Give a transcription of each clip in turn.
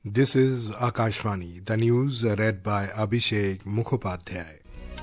This is Akashvani, the news read by Abhishek Mukhopadhyay.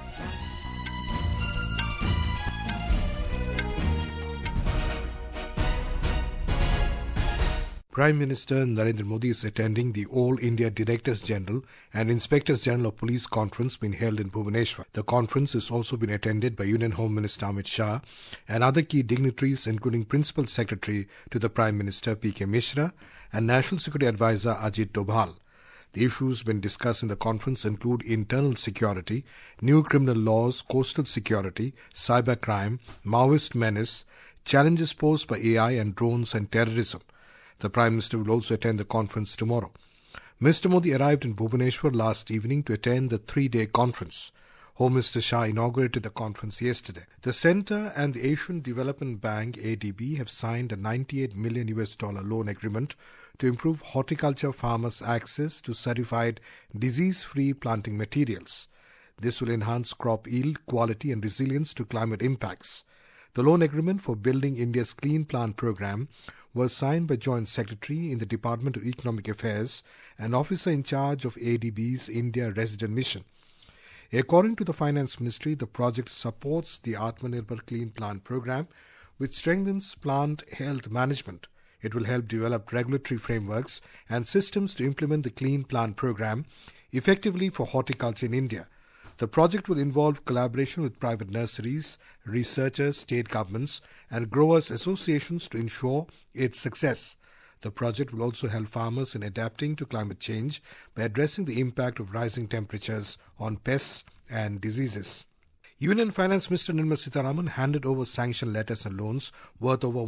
Prime Minister Narendra Modi is attending the All India Directors General and Inspectors General of Police conference being held in Bhubaneswar. The conference has also been attended by Union Home Minister Amit Shah and other key dignitaries, including Principal Secretary to the Prime Minister P.K. Mishra and National Security Advisor Ajit Dobhal. The issues being discussed in the conference include internal security, new criminal laws, coastal security, cybercrime, Maoist menace, challenges posed by AI and drones and terrorism. The Prime Minister will also attend the conference tomorrow. Mr. Modi arrived in Bhubaneswar last evening to attend the three-day conference. Home Minister Shah inaugurated the conference yesterday. The Centre and the Asian Development Bank ADB have signed a $98 million loan agreement to improve horticulture farmers' access to certified disease-free planting materials. This will enhance crop yield, quality and resilience to climate impacts. The loan agreement for building India's Clean Plant Programme was signed by Joint Secretary in the Department of Economic Affairs and Officer in charge of ADB's India Resident Mission. According to the Finance Ministry, the project supports the Atmanirbhar Clean Plant Programme, which strengthens plant health management. It will help develop regulatory frameworks and systems to implement the Clean Plant Programme effectively for horticulture in India. The project will involve collaboration with private nurseries, researchers, state governments, and growers' associations to ensure its success. The project will also help farmers in adapting to climate change by addressing the impact of rising temperatures on pests and diseases. Union Finance Minister Nirmala Sitharaman handed over sanction letters and loans worth over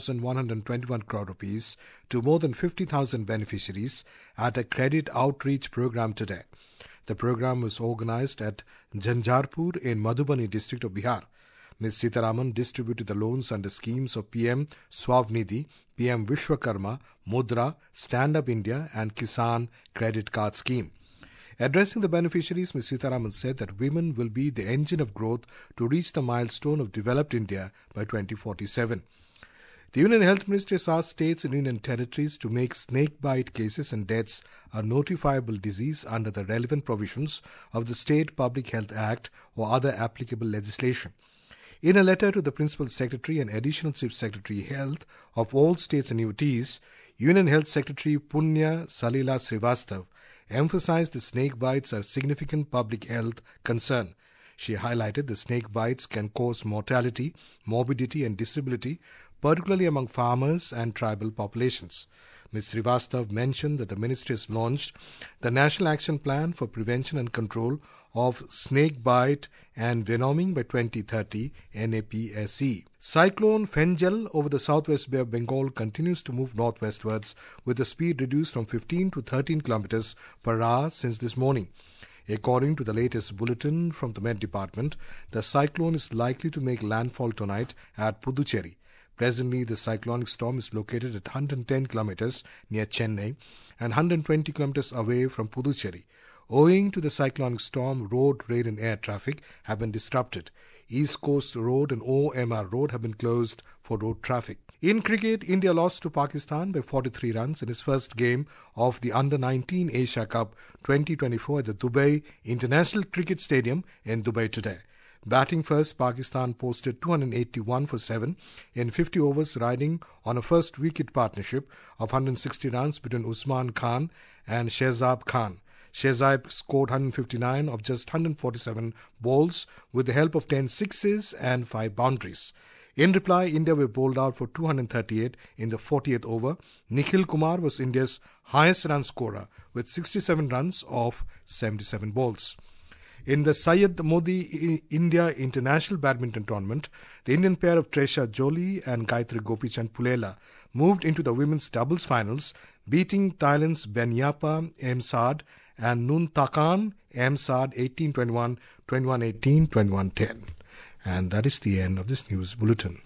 1,121 crore rupees to more than 50,000 beneficiaries at a credit outreach program today. The program was organized at Jhanjharpur in Madhubani district of Bihar. Ms. Sitharaman distributed the loans under schemes of PM Swavnidhi, PM Vishwakarma, Mudra, Stand Up India and Kisan Credit Card Scheme. Addressing the beneficiaries, Ms. Sitharaman said that women will be the engine of growth to reach the milestone of developed India by 2047. The Union Health Ministry has asked states and union territories to make snakebite cases and deaths a notifiable disease under the relevant provisions of the State Public Health Act or other applicable legislation. In a letter to the Principal Secretary and Additional Chief Secretary Health of all states and UTs, Union Health Secretary Punya Salila Srivastav emphasized that snake bites are a significant public health concern. She highlighted that snake bites can cause mortality, morbidity and disability, particularly among farmers and tribal populations. Ms. Srivastav mentioned that the ministry has launched the National Action Plan for Prevention and Control of Snake Bite and Venoming by 2030, NAPSE. Cyclone Fenjal over the southwest Bay of Bengal continues to move northwestwards with the speed reduced from 15 to 13 kilometers per hour since this morning. According to the latest bulletin from the Met Department, the cyclone is likely to make landfall tonight at Puducherry. Presently, the cyclonic storm is located at 110 kilometers near Chennai and 120 kilometers away from Puducherry. Owing to the cyclonic storm, road, rail and air traffic have been disrupted. East Coast Road and OMR Road have been closed for road traffic. In cricket, India lost to Pakistan by 43 runs in its first game of the Under-19 Asia Cup 2024 at the Dubai International Cricket Stadium in Dubai today. Batting first, Pakistan posted 281 for 7 in 50 overs, riding on a first wicket partnership of 160 runs between Usman Khan and Shehzab Khan. Shehzab scored 159 of just 147 balls with the help of 10 sixes and 5 boundaries. In reply, India were bowled out for 238 in the 40th over. Nikhil Kumar was India's highest run scorer with 67 runs of 77 balls. In the Syed Modi India International Badminton Tournament, the Indian pair of Tresha Jolie and Gayatri Gopichand Pulela moved into the women's doubles finals, beating Thailand's Benyapa Emsad and Nuntakan Emsad 18-21, 21-18, 21-10. And that is the end of this news bulletin.